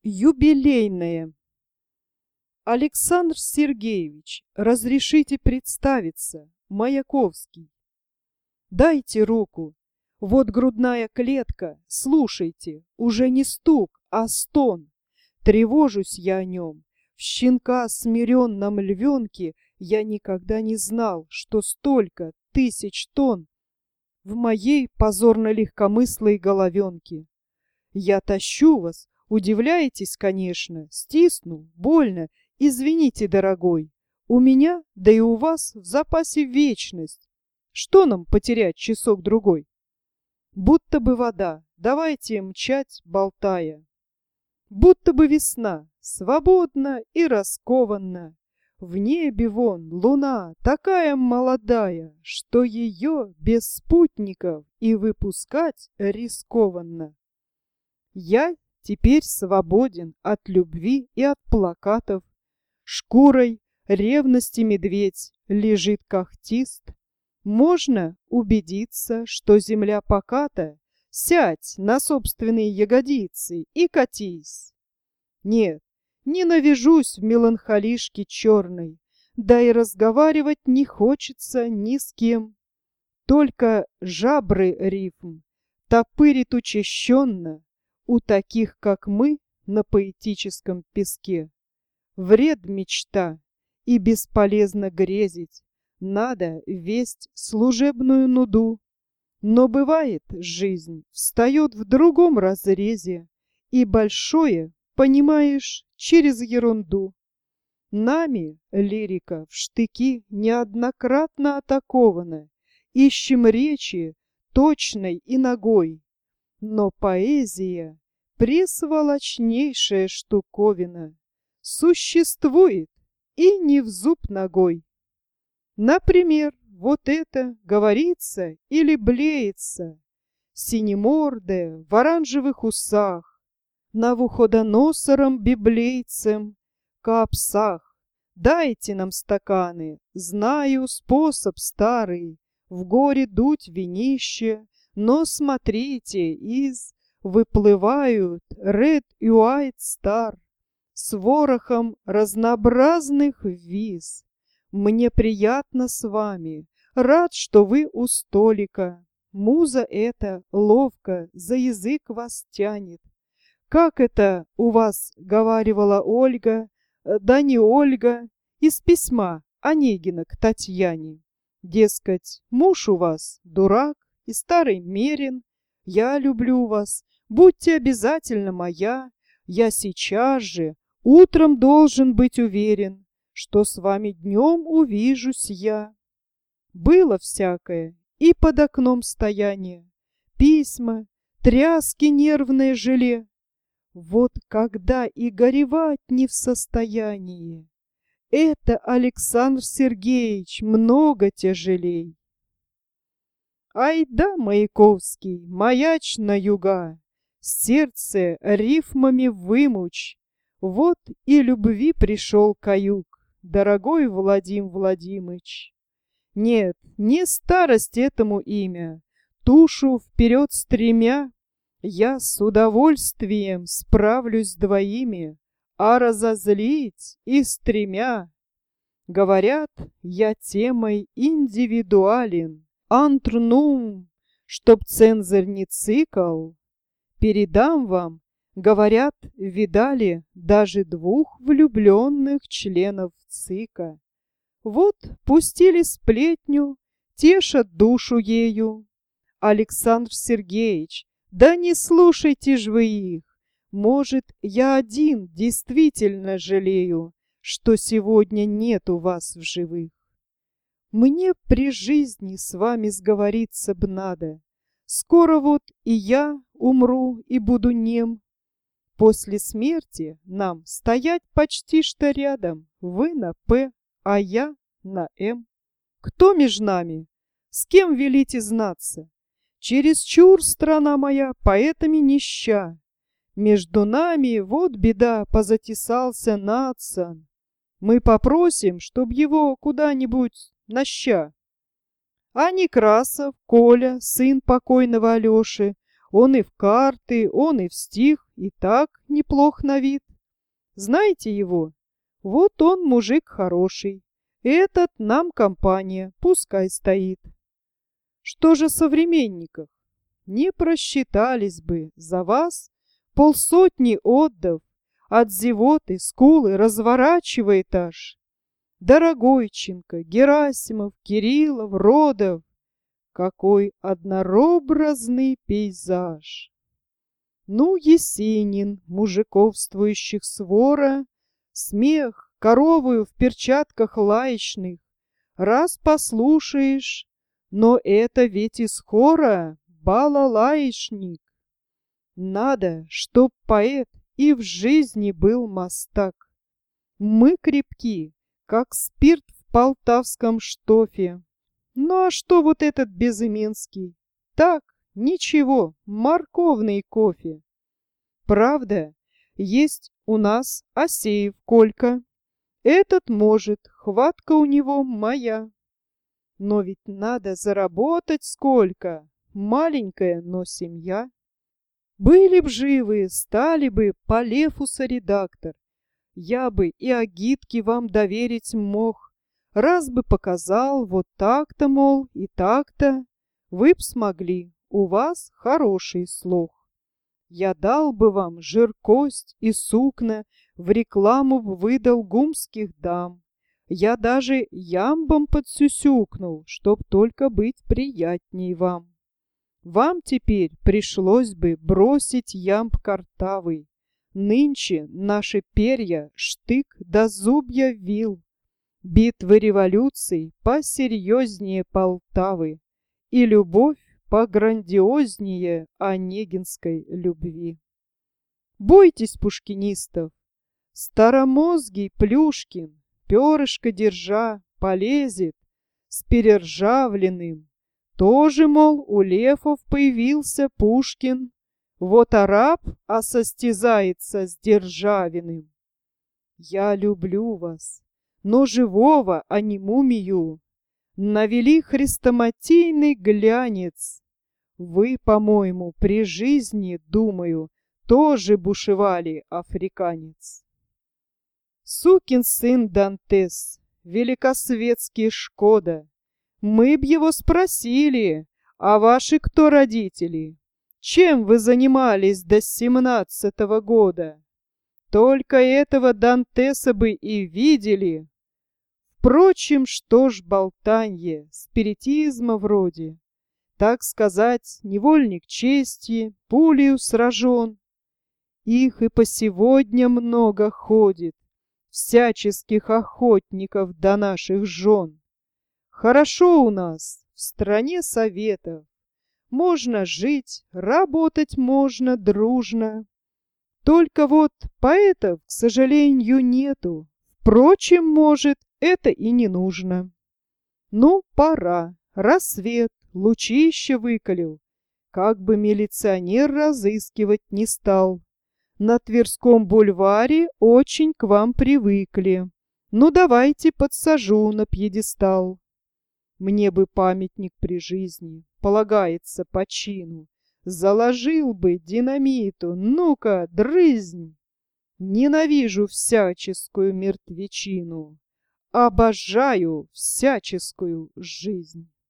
Юбилейное. Александр Сергеевич, разрешите представиться, Маяковский. Дайте руку. Вот грудная клетка, слушайте, уже не стук, а стон. Тревожусь я о нем. В щенка смиренном львенке я никогда не знал, что столько тысяч тонн в моей позорно-легкомыслой головенке. Я тащу вас, удивляетесь, конечно, стисну, больно, извините, дорогой. У меня, да и у вас в запасе вечность. Что нам потерять часок-другой? Будто бы вода, давайте мчать, болтая. Будто бы весна, свободна и раскованна. В небе вон луна такая молодая, что ее без спутников и выпускать рискованно. Я теперь свободен от любви и от плакатов. Шкурой ревности медведь лежит когтист. Можно убедиться, что земля поката. Сядь на собственные ягодицы и катись. Нет, не навяжусь в меланхолишке черной, да и разговаривать не хочется ни с кем. Только жабры рифм топырит учащенно у таких, как мы, на поэтическом песке. Вред мечта, и бесполезно грезить, надо весть служебную нуду. Но бывает, жизнь встает в другом разрезе, и большое понимаешь через ерунду. Нами лирика в штыки неоднократно атакована, ищем речи точной и нагой. Но поэзия — пресволочнейшая штуковина, существует и не в зуб ногой. Например, вот это говорится или блеется, синемордая в оранжевых усах, Навуходоносором-библейцем, каапсах. Дайте нам стаканы, знаю способ старый, в горе дуть винище, но смотрите, выплывают Red и White Star с ворохом разнообразных виз. Мне приятно с вами, рад, что вы у столика. Муза эта ловко за язык вас тянет. Как это у вас говаривала Ольга, да не Ольга, из письма Онегина к Татьяне. Дескать, муж у вас дурак и старый мерин. Я люблю вас, будьте обязательно моя. Я сейчас же, утром должен быть уверен, что с вами днем увижусь я. Было всякое, и под окном стояние, письма, тряски нервное желе. Вот когда и горевать не в состоянии, это, Александр Сергеевич, много тяжелей. Ай да, Маяковский, маяч на юга, сердце рифмами вымучь. Вот и любви пришел каюк, дорогой Владимир Владимыч. Нет, не старость этому имя, тушу вперед стремя, я с удовольствием справлюсь с двоими, а разозлить и стремя. Говорят, я темой индивидуален, антрнум, чтоб цензор не цикл. Передам вам, говорят, видали даже двух влюбленных членов ЦИКа. Вот пустили сплетню, тешат душу ею. Александр Сергеевич, да не слушайте ж вы их. Может, я один действительно жалею, что сегодня нет у вас в живых. Мне при жизни с вами сговориться б надо. Скоро вот и я умру и буду нем. После смерти нам стоять почти что рядом. Вы на «П», а я на «М». Кто меж нами? С кем велите знаться? Чересчур страна моя поэтами нища. Между нами вот беда, позатесался Нацан. Мы попросим, чтоб его куда-нибудь на ща. А Некрасов, Коля, сын покойного Алеши, Он и в карты, он и в стих, и так неплох на вид. Знаете его? Вот он мужик хороший. Этот нам компания, пускай стоит. Что же современников? Не просчитались бы за вас полсотни отдав, от зевоты, скулы разворачивает аж. Дорогойченко, Герасимов, Кириллов, Родов. Какой однообразный пейзаж! Ну, Есенин, мужиковствующих свора, смех, коровою в перчатках лаечных, раз послушаешь, но это ведь из хора балалаечник. Надо, чтоб поэт и в жизни был мастак. Мы крепки, как спирт в полтавском штофе. Ну а что вот этот безыменский? Так, ничего, морковный кофе. Правда, есть у нас Асеев Колька. Этот может, хватка у него моя. Но ведь надо заработать сколько, маленькая, но семья. Были б живы, стали бы Полефуса редактор. Я бы и агитки вам доверить мог. Раз бы показал, вот так-то, мол, и так-то, вы б смогли, у вас хороший слух. Я дал бы вам жиркость и сукна, в рекламу б выдал гумских дам. Я даже ямбом подсюсюкнул, чтоб только быть приятней вам. Вам теперь пришлось бы бросить ямб картавый. Нынче наши перья, штык да зубья вил. Битвы революций посерьезнее Полтавы и любовь пограндиознее онегинской любви. Бойтесь пушкинистов! Старомозгий Плюшкин, перышко держа, полезет с перержавленным. Тоже, мол, у лефов появился Пушкин. Вот араб, а состязается с Державиным. Я люблю вас, но живого, а не мумию. Навели хрестоматийный глянец. Вы, по-моему, при жизни, думаю, тоже бушевали, африканец. Сукин сын Дантес, великосветский Шкода. Мы б его спросили, а ваши кто родители? Чем вы занимались до 17-го года? Только этого Дантеса бы и видели. Впрочем, что ж болтанье, спиритизма вроде. Так сказать, невольник чести, пулею сражен. Их и по сегодня много ходит, всяческих охотников до наших жен. Хорошо у нас, в стране советов. Можно жить, работать можно дружно. Только вот поэтов, к сожалению, нету. Впрочем, может, это и не нужно. Ну, пора. Рассвет, лучище выколел. Как бы милиционер разыскивать не стал. На Тверском бульваре очень к вам привыкли. Ну, давайте подсажу на пьедестал. Мне бы памятник при жизни, полагается по чину. Заложил бы динамиту, ну-ка, дрызнь. Ненавижу всяческую мертвечину, обожаю всяческую жизнь.